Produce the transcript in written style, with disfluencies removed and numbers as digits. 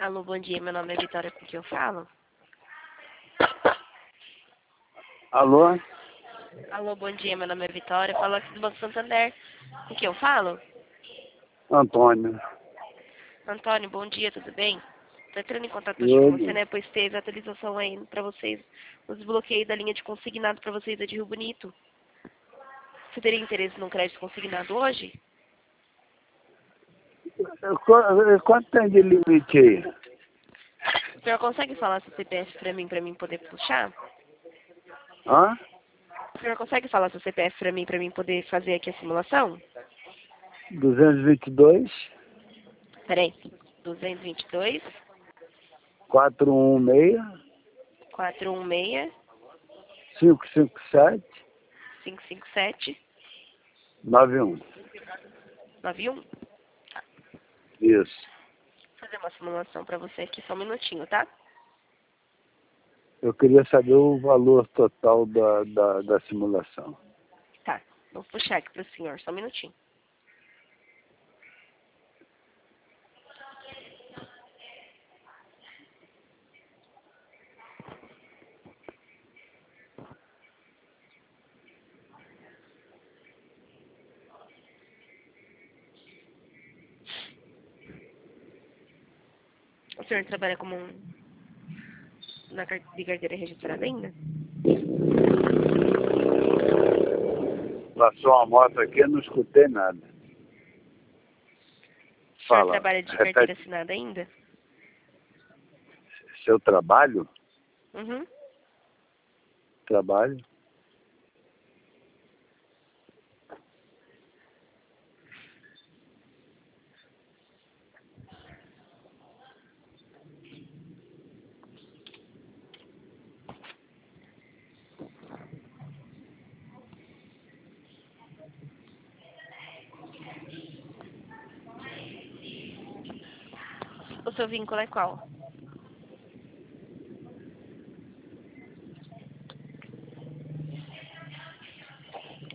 Alô, bom dia. Meu nome é Vitória, com quem eu falo? Alô? Alô, bom dia. Meu nome é Vitória. Falo aqui do Banco Santander. Com quem eu falo? Antônio. Antônio, bom dia, tudo bem? Tô entrando em contato hoje com você, Tudo. né? Pois teve atualização aí pra vocês, os desbloqueios da linha de consignado pra vocês da de Rio Bonito. Você teria interesse num crédito consignado hoje? Quanto tem de limite aí? O senhor consegue falar seu CPF pra mim poder puxar? Hã? O senhor consegue falar seu CPF pra mim poder fazer aqui a simulação? 222 Peraí. 222 416 416 557 557 91. 91. Isso. Vou fazer uma simulação pra você aqui, só um minutinho, tá? Eu queria saber o valor total da simulação. Tá. Vou puxar aqui pro senhor, só um minutinho. O senhor trabalha como de carteira registrada ainda? Passou uma moto aqui, eu não escutei nada. O senhor Fala. trabalha de Repete. carteira assinada ainda? Seu trabalho? Uhum. Trabalho? O seu vínculo é qual?